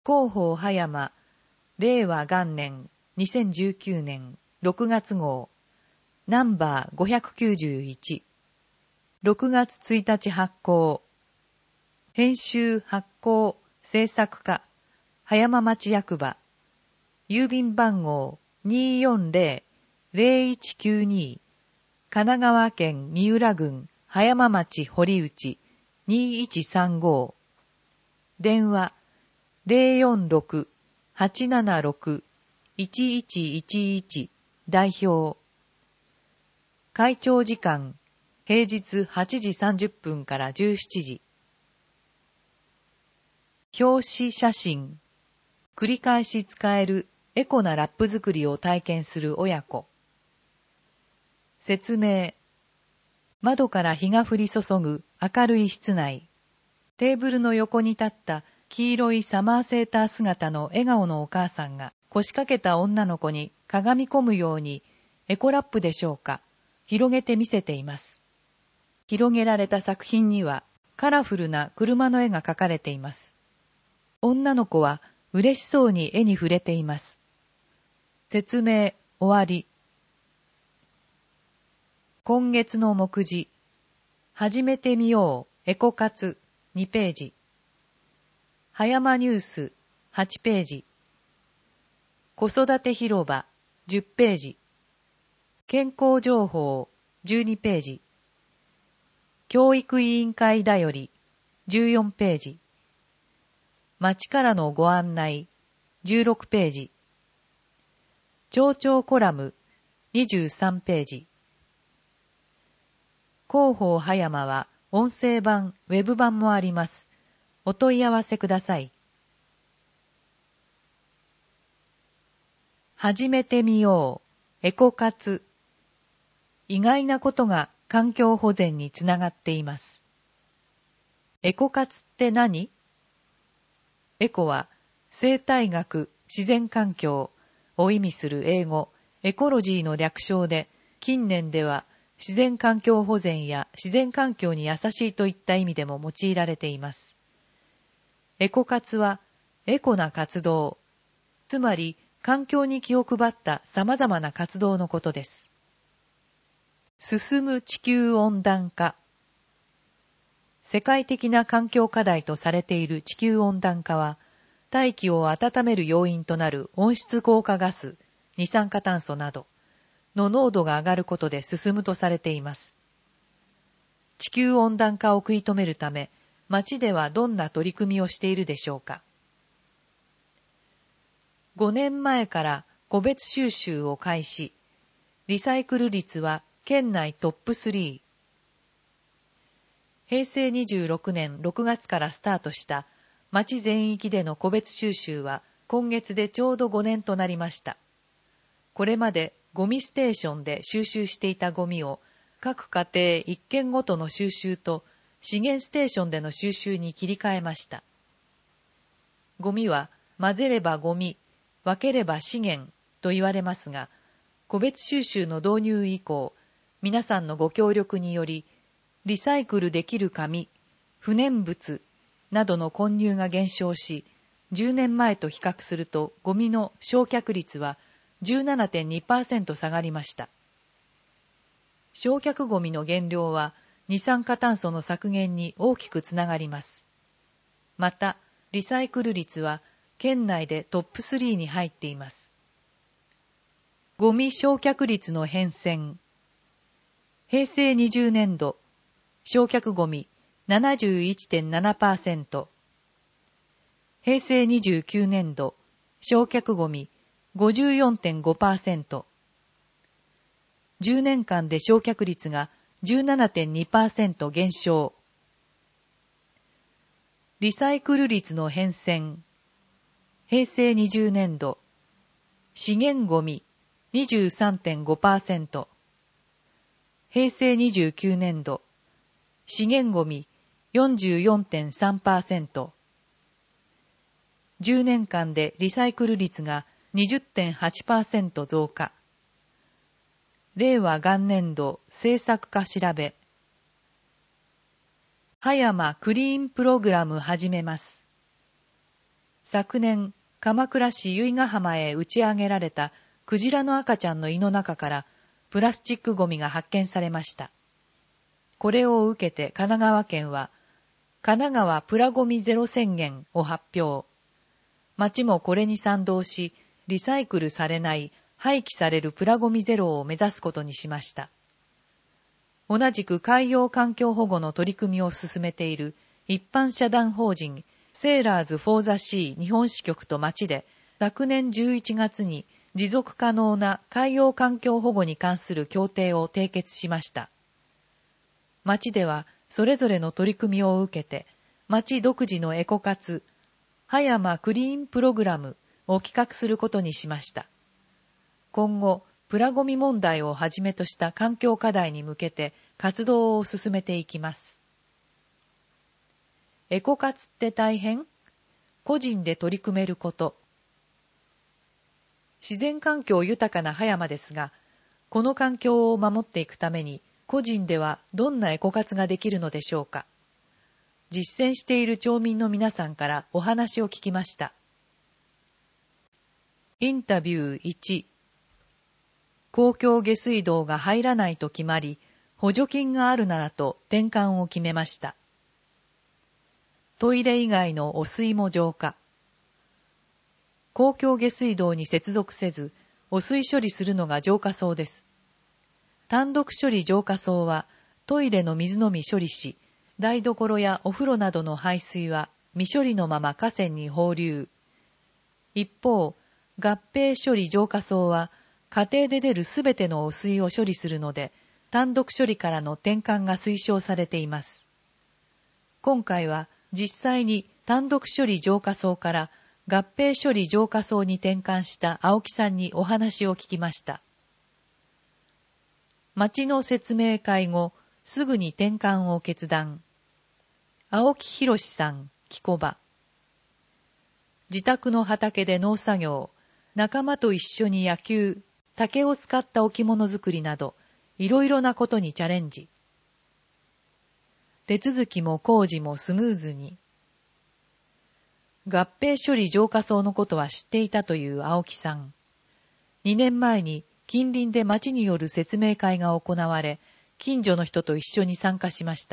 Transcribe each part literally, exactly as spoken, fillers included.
広報葉山、令和元年にせんじゅうきゅうねんろくがつ号、ナンバーごひゃくきゅうじゅういち、ろくがつついたち発行、編集発行制作課、葉山町役場、郵便番号 にーよんぜろぜろいちきゅうに、神奈川県三浦郡葉山町堀内にいちさんご、電話 ゼロよんろく はちななろく いちいちいちいち 代表。会長時間、平日はちじさんじゅっぷんからじゅうしちじ。表紙写真。繰り返し使えるエコなラップ作りを体験する親子。説明。窓から日が降り注ぐ明るい室内。テーブルの横に立った黄色いサマーセーター姿の笑顔のお母さんが腰掛けた女の子にかがみ込むようにエコラップでしょうか、広げて見せています。広げられた作品にはカラフルな車の絵が描かれています。女の子は嬉しそうに絵に触れています。説明終わり。今月の目次。始めてみようエコ活にページ。葉山ニュースはちページ。子育て広場じゅっページ。健康情報じゅうにページ。教育委員会だよりじゅうよんページ。町からのご案内じゅうろくページ。町長コラムにじゅうさんページ。広報葉山は音声版、ウェブ版もあります。お問い合わせください。始めてみようエコ活。意外なことが環境保全につながっています。エコ活って何？エコは生態学、自然環境を意味する英語、エコロジーの略称で、近年では自然環境保全や自然環境に優しいといった意味でも用いられています。エコ活はエコな活動、つまり環境に気を配った様々な活動のことです。進む地球温暖化。世界的な環境課題とされている地球温暖化は、大気を温める要因となる温室効果ガス、二酸化炭素などの濃度が上がることで進むとされています。地球温暖化を食い止めるため、町ではどんな取り組みをしているでしょうか。ごねんまえから個別収集を開始。リサイクル率は県内トップスリー。へいせいにじゅうろくねんろくがつからスタートした町全域での個別収集は今月でちょうどごねんとなりました。これまでゴミステーションで収集していたゴミを各家庭いっけんごとの収集と資源ステーションでの収集に切り替えました。ゴミは混ぜればゴミ、分ければ資源と言われますが、個別収集の導入以降、皆さんのご協力により、リサイクルできる紙、不燃物などの混入が減少し、じゅうねんまえと比較するとゴミの焼却率は じゅうななてんにパーセント 下がりました。焼却ゴミの減量は二酸化炭素の削減に大きくつながります。また、リサイクル率は県内でトップスリーに入っています。ゴミ焼却率の変遷。へいせいにじゅうねんど、焼却ゴミ ななじゅういってんななパーセント。へいせいにじゅうきゅうねんど、焼却ゴミ ごじゅうよんてんごパーセント。じゅうねんかんで焼却率が じゅうななてんにパーセント 減少。リサイクル率の変遷。へいせいにじゅうねんど、資源ゴミ にじゅうさんてんごパーセント。へいせいにじゅうきゅうねんど、資源ゴミ よんじゅうよんてんさんパーセント。じゅうねんかんでリサイクル率が にじゅってんはちパーセント 増加。令和元年度政策課調べ。葉山クリーンプログラム始めます。 昨年、鎌倉市由比ヶ浜へ打ち上げられたクジラの赤ちゃんの胃の中からプラスチックゴミが発見されました。これを受けて神奈川県は、神奈川プラゴミゼロ宣言を発表。町もこれに賛同し、リサイクルされない廃棄されるプラゴミゼロを目指すことにしました。同じく海洋環境保護の取り組みを進めている一般社団法人セーラーズ・フォー・ザ・シー日本支局と町で昨年じゅういちがつに持続可能な海洋環境保護に関する協定を締結しました。町ではそれぞれの取り組みを受けて町独自のエコ活葉山クリーンプログラムを企画することにしました。今後、プラゴミ問題をはじめとした環境課題に向けて活動を進めていきます。エコ活って大変？個人で取り組めること。自然環境豊かな葉山ですが、この環境を守っていくために個人ではどんなエコ活ができるのでしょうか。実践している町民の皆さんからお話を聞きました。インタビューいち。公共下水道が入らないと決まり、補助金があるならと転換を決めました。トイレ以外の汚水も浄化。公共下水道に接続せず、汚水処理するのが浄化槽です。単独処理浄化槽は、トイレの水のみ処理し、台所やお風呂などの排水は未処理のまま河川に放流。一方、合併処理浄化槽は、家庭で出るすべての汚水を処理するので、単独処理からの転換が推奨されています。今回は実際に単独処理浄化槽から合併処理浄化槽に転換した青木さんにお話を聞きました。町の説明会後、すぐに転換を決断。青木博さん、木小場。自宅の畑で農作業、仲間と一緒に野球、竹を使った置物作りなど、いろいろなことにチャレンジ。手続きも工事もスムーズに。合併処理浄化槽のことは知っていたという青木さん。にねんまえに近隣で町による説明会が行われ、近所の人と一緒に参加しました。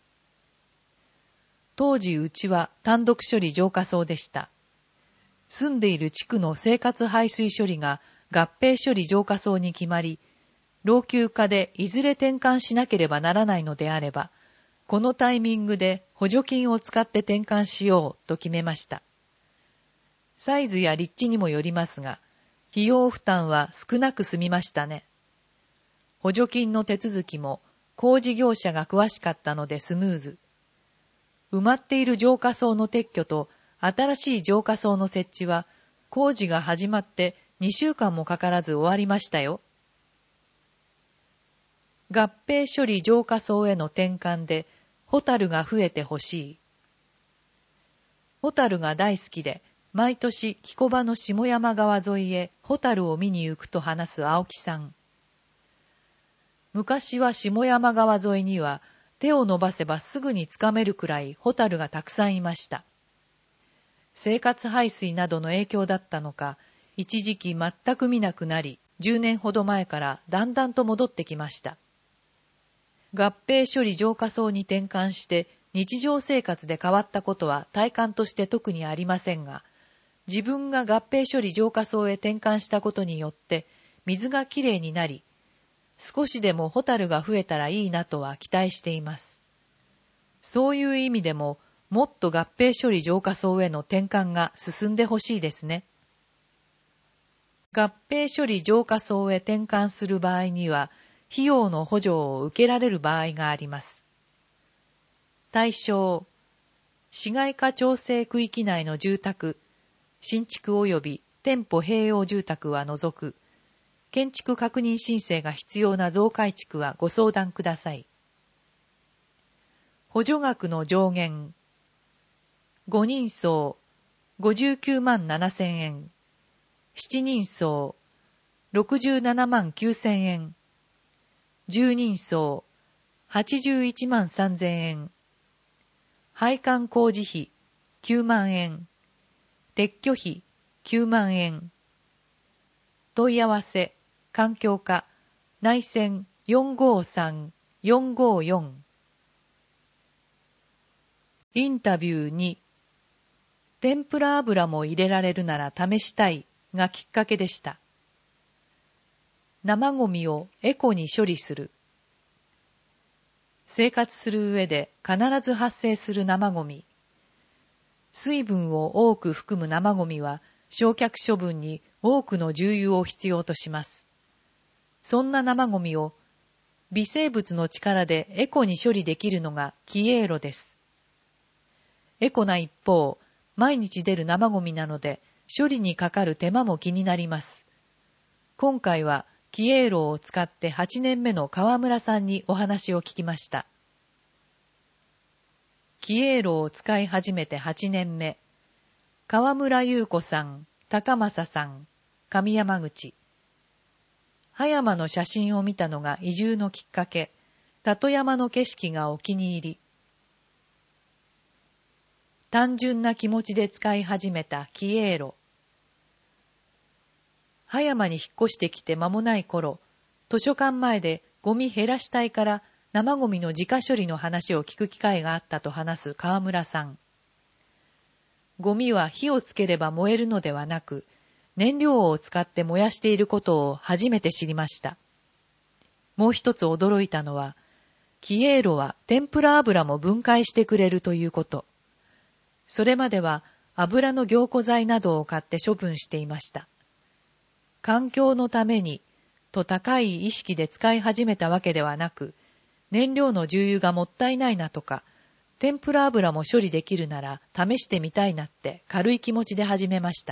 当時うちは単独処理浄化槽でした。住んでいる地区の生活排水処理が合併処理浄化槽に決まり、老朽化でいずれ転換しなければならないのであれば、このタイミングで補助金を使って転換しようと決めました。サイズや立地にもよりますが、費用負担は少なく済みましたね。補助金の手続きも工事業者が詳しかったのでスムーズ。埋まっている浄化槽の撤去と新しい浄化槽の設置は工事が始まってにしゅうかんもかからず終わりましたよ。合併処理浄化槽への転換でホタルが増えてほしい。ホタルが大好きで、毎年木小場の下山川沿いへホタルを見に行くと話す青木さん。昔は下山川沿いには手を伸ばせばすぐにつかめるくらいホタルがたくさんいました。生活排水などの影響だったのか、一時期全く見なくなり、じゅうねんほど前からだんだんと戻ってきました。合併処理浄化槽に転換して日常生活で変わったことは体感として特にありませんが、自分が合併処理浄化槽へ転換したことによって水がきれいになり、少しでもホタルが増えたらいいなとは期待しています。そういう意味でも、もっと合併処理浄化槽への転換が進んでほしいですね。合併処理浄化槽へ転換する場合には、費用の補助を受けられる場合があります。対象、市街化調整区域内の住宅、新築及び店舗併用住宅は除く、建築確認申請が必要な増改築はご相談ください。補助額の上限、ごにんそうごじゅうきゅうまんななせんえん、しちにんそうろくじゅうななまんきゅうせんえん、じゅうにんそうはちじゅういちまんさんぜんえん、配管工事費きゅうまんえん、 撤去費きゅうまんえん。問い合わせ、環境課、内線 よんごーさんよんごーよん。インタビューに、天ぷら油も入れられるなら試したいがきっかけでした。生ゴミをエコに処理する。生活する上で必ず発生する生ゴミ。水分を多く含む生ゴミは焼却処分に多くの重油を必要とします。そんな生ゴミを微生物の力でエコに処理できるのがキエーロです。エコな一方、毎日出る生ゴミなので処理にかかる手間も気になります。今回はキエーロを使ってはちねんめの川村さんにお話を聞きました。キエーロを使い始めてはちねんめ。川村優子さん、高正さん、上山口。葉山の写真を見たのが移住のきっかけ。里山の景色がお気に入り。単純な気持ちで使い始めたキエーロ。葉山に引っ越してきて間もない頃、図書館前でゴミ減らしたいから生ゴミの自家処理の話を聞く機会があったと話す川村さん。ゴミは火をつければ燃えるのではなく、燃料を使って燃やしていることを初めて知りました。もう一つ驚いたのは、キエーロは天ぷら油も分解してくれるということ。それまでは油の凝固剤などを買って処分していました。環境のためにと高い意識で使い始めたわけではなく、燃料の重油がもったいないなとか、天ぷら油も処理できるなら試してみたいなって軽い気持ちで始めました。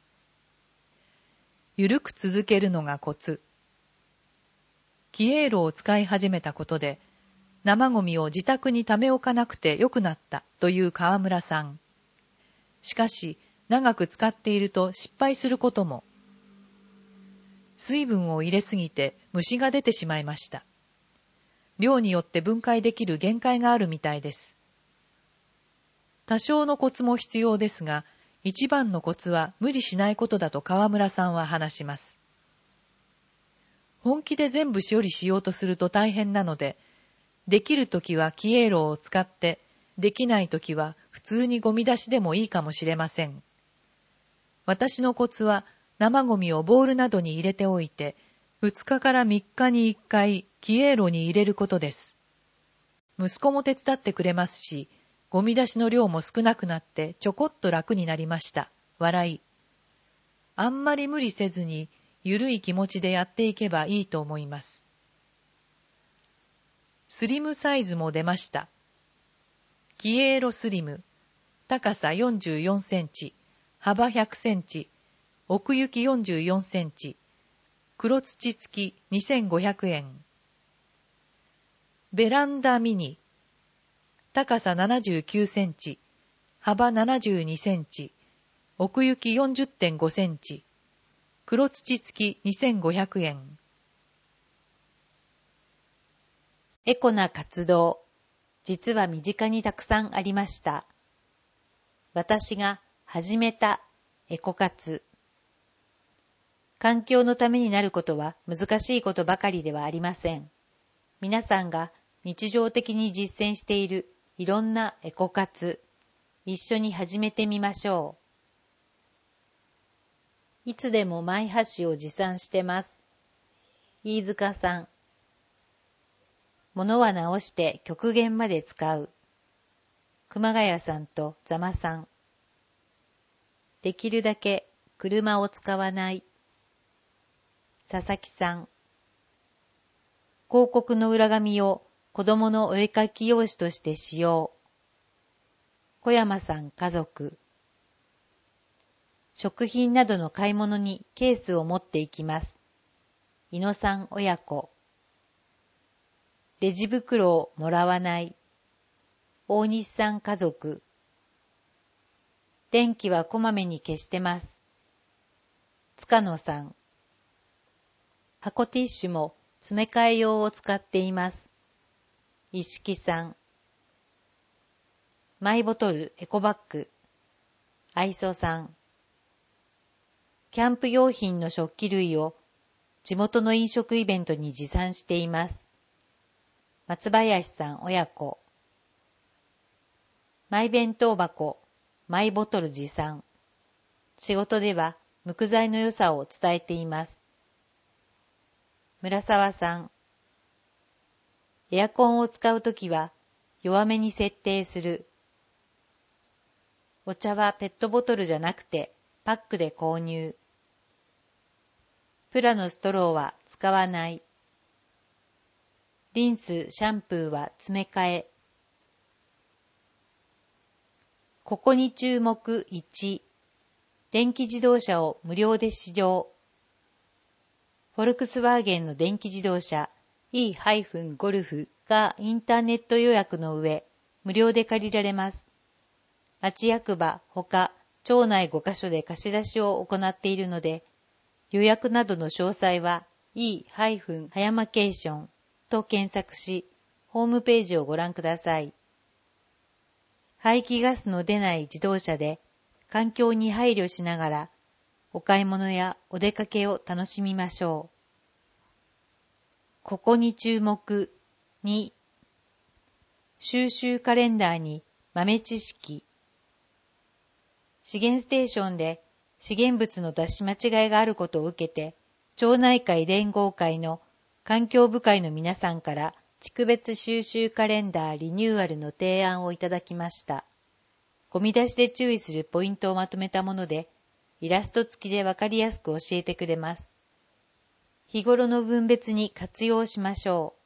ゆるく続けるのがコツ。キエーロを使い始めたことで、生ゴミを自宅に溜め置かなくてよくなったという川村さん。しかし、長く使っていると失敗することも。水分を入れすぎて虫が出てしまいました。量によって分解できる限界があるみたいです。多少のコツも必要ですが、一番のコツは無理しないことだと川村さんは話します。本気で全部処理しようとすると大変なので、できるときはキエーロを使って、できないときは普通にゴミ出しでもいいかもしれません。私のコツは生ゴミをボウルなどに入れておいて、ふつかからみっかにいっかいキエーロに入れることです。息子も手伝ってくれますし、ゴミ出しの量も少なくなってちょこっと楽になりました。笑い。あんまり無理せずに、ゆるい気持ちでやっていけばいいと思います。スリムサイズも出ました。キエーロスリム。高さよんじゅうよんセンチ、幅ひゃくセンチ、奥行きよんじゅうよんセンチ、黒土付きにせんごひゃくえん。ベランダミニ。高さななじゅうきゅうセンチ、幅ななじゅうにセンチ、奥行き よんじゅってんごセンチ、黒土付きにせんごひゃくえん。 エコな活動、実は身近にたくさんありました。私が始めたエコ活。環境のためになることは難しいことばかりではありません。皆さんが日常的に実践しているいろんなエコ活、一緒に始めてみましょう。いつでもマイ箸を持参してます。飯塚さん。物は直して極限まで使う。熊谷さんとざまさん。できるだけ車を使わない。佐々木さん。広告の裏紙を子供のお絵かき用紙として使用。小山さん家族。食品などの買い物にケースを持っていきます。井野さん親子。レジ袋をもらわない。大西さん家族。電気はこまめに消してます。塚野さん。箱ティッシュも詰め替え用を使っています。石木さん。マイボトルエコバッグ。 愛想さん。キャンプ用品の食器類を地元の飲食イベントに持参しています。松林さん親子。マイ弁当箱、マイボトル持参。仕事では無垢材の良さを伝えています。村沢さん。エアコンを使うときは弱めに設定する。お茶はペットボトルじゃなくてパックで購入。プラのストローは使わない。リンス、シャンプーは詰め替え。ここに注目いち。電気自動車を無料で試乗。フォルクスワーゲンの電気自動車 イー ゴルフがインターネット予約の上、無料で借りられます。町役場ほか町内ごカ所で貸し出しを行っているので、予約などの詳細は イー 葉山ケーションと検索し、ホームページをご覧ください。排気ガスの出ない自動車で環境に配慮しながらお買い物やお出かけを楽しみましょう。ここに注目に。収集カレンダーに豆知識。資源ステーションで資源物の出し間違いがあることを受けて、町内会連合会の環境部会の皆さんから地区別収集カレンダーリニューアルの提案をいただきました。ゴミ出しで注意するポイントをまとめたもので、イラスト付きでわかりやすく教えてくれます。日頃の分別に活用しましょう。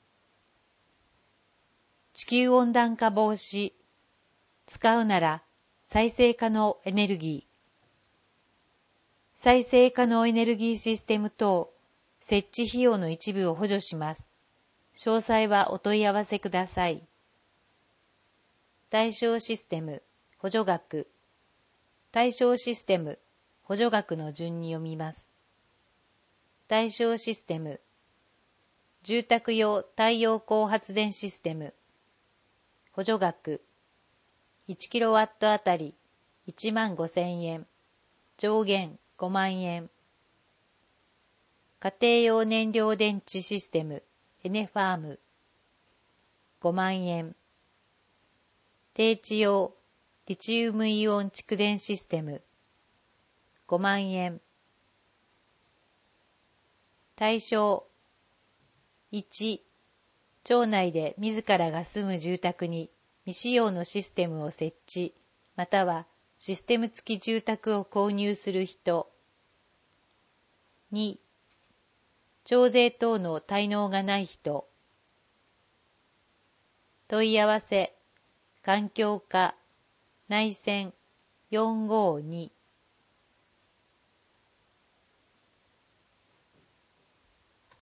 地球温暖化防止。使うなら再生可能エネルギー。再生可能エネルギーシステム等設置費用の一部を補助します。詳細はお問い合わせください。対象システム、補助額。対象システム、補助額の順に読みます。対象システム、住宅用太陽光発電システム。補助額、いちキロワットあたりいちまんごせんえん、上限ごまんえん。家庭用燃料電池システム、エネファーム、ごまんえん。低地用リチウムイオン蓄電システム、ごまんえん。対象いち、町内で自らが住む住宅に未使用のシステムを設置、またはシステム付き住宅を購入する人。に、徴税等の滞納がない人。問い合わせ、環境課、内線よんごーに。